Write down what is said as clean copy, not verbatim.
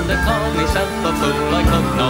to call myself a fool. I could not